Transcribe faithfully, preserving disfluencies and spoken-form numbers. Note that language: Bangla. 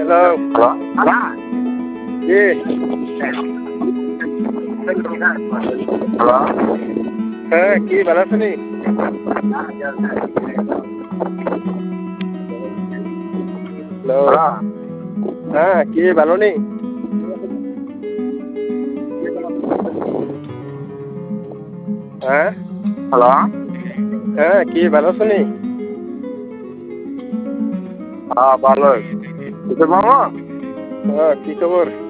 হ্যালো হ্যালো কে হ্যালো হ্যাঁ কি ভালো আছেন হ্যালো হ্যালো হ্যাঁ কি ভালো নেই হ্যাঁ হ্যালো হ্যাঁ কি ভালো আছেন হ্যাঁ ভালো কিশোর মামা হ্যাঁ কি খবর